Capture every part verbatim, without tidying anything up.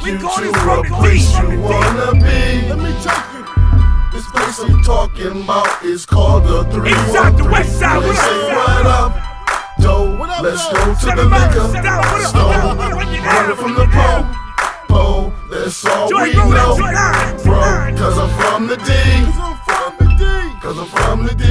you to a place you wanna be. Let me take you. This place I'm talking about is called the three one three. Inside the west side, When what they say up? what up, dough, let's go to the liquor store. Running from the pole, pole, that's all we know, bro. Cause I'm from the D, cause I'm from the D,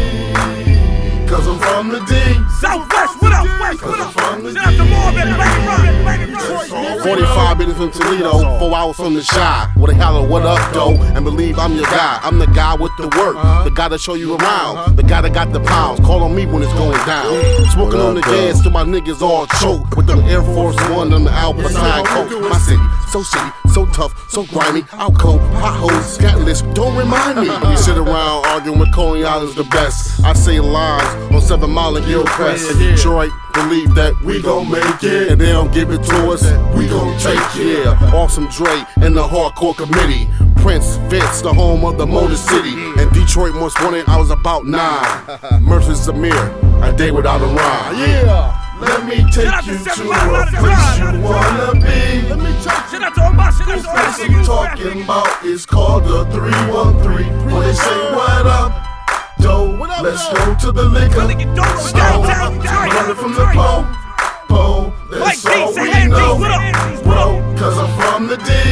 cause I'm from the D. Southwest, what up, West, what up? Shout out to Marvin, Black Rock, Black Rock. forty-five minutes from Toledo, four hours from the Shy. With a holler, what up, though? And believe I'm your guy. I'm the guy with the work, the guy to show you around, the guy that got the pounds. Call on me when it's going down. Smoking on the gas till my niggas all choke. With them Air Force One on the Alpine coat. My city, so shitty, so tough, so grimy. Out cold, potholes, scandalous. Don't remind me. We sit around arguing with Coney Island's the best. I say lines on Seven Mile and Gilcrest. In Detroit, believe that we gon' make it, and they don't give it to us, we gon' take it. Yeah, awesome Dre and the hardcore committee. Prince, Vince, the home of the Motor City. And Detroit most wanted, I was about nine. Murphy Samir, a day without a rhyme. Yeah. Let me take you to a place you wanna be. Let me take Shout out to all my school This place I'm talking about is called the three one three. When they say what up, dough, let's go to the liquor store. Running from the pole, pole, that's all we know, bro. Cause I'm from the D,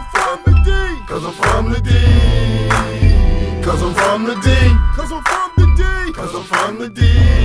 cause I'm from the D, cause I'm from the D, cause I'm from the D, cause I'm from the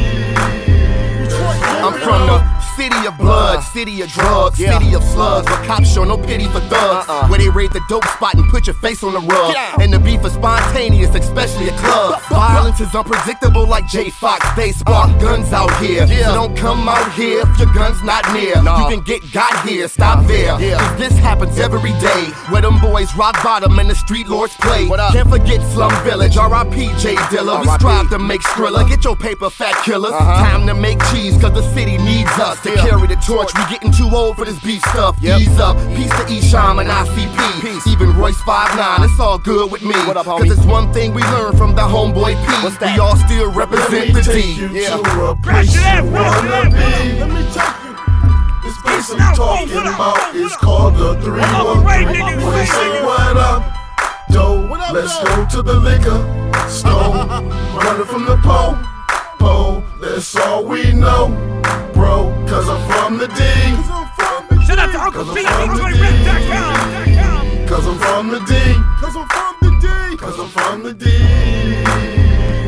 D. I'm from the city of blood, city of drugs, Yeah. city of slugs, but cops show no pity for thugs. Uh-uh. Where they raid the dope spot and put your face on the rug. And the beef is spontaneous, especially at clubs. Violence is unpredictable like J Fox. They spark guns out here, so don't come out here if your gun's not near. You can get got here, stop there. Cause this happens every day. Where them boys rock bottom and the street lords play. Can't forget Slum Village, R I P J Dilla. We strive to make Skrilla, get your paper fat killers. Time to make cheese, cause the city needs us to carry the torch. We getting too old for this beef stuff. Ease up, peace to Esham and I C P. Even Royce five nine, it's all good with me. Cause it's one thing we learned from the homeboy P. We all still Let represent me the take D. you Yeah. to a place you wanna be. Let me take you. This place I'm talking about is called the three one three. When they say what up, dough, let's go to the liquor store. Running from the pole, pole, that's all we know, bro. Cause I'm from the D, Shout out to Uncle Pete, Detroit Rep dot com. cause I'm from the D, cause I'm from the D, cause I'm from the D.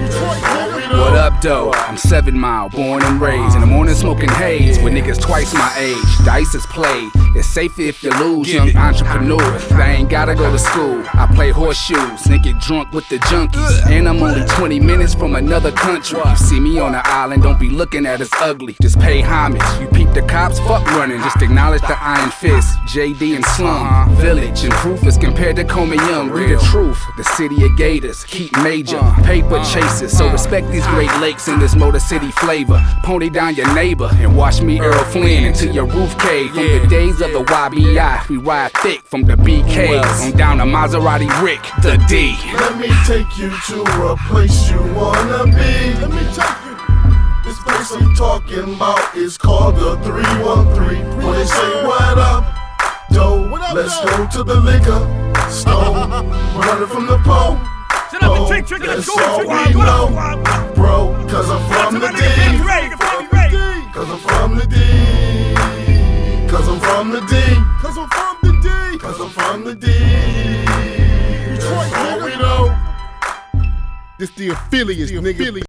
What up, though? I'm Seven Mile, born and raised. In the morning smoking haze with niggas twice my age. Dice is played. It's safer if you lose, young entrepreneurs. They ain't gotta go to school. I play horseshoes, and get drunk with the junkies. And I'm only twenty minutes from another country. You see me on the island, don't be looking at us ugly. Just pay homage. You peep the cops, fuck running. Just acknowledge the Iron Fist. J D and Slum Village, and proof is compared to Coleman Young. Read the truth. The city of Gators, keep major. Paper chasers, so respect these Great Lakes in this Motor City flavor. Pony down your neighbor and watch me Earl Flynn into your roof cave. From the days of the Y B I, we ride thick from the B Ks on down to Maserati Rick, the D. Let me take you to a place you wanna be. Let me take you. This place I'm talking about is called the three one three. When they say what up, dough, let's go to the liquor store. Running from the pole, Shout out pole, to Trick Trick and that's the all Gold we What know, up? bro. Cause I'm Shout out from to the my nigga D, Big Ray, Big Ray. cause I'm from the D, cause I'm from the D, cause I'm from the D, cause I'm from the D. That's all we know. This the affiliates, nigga.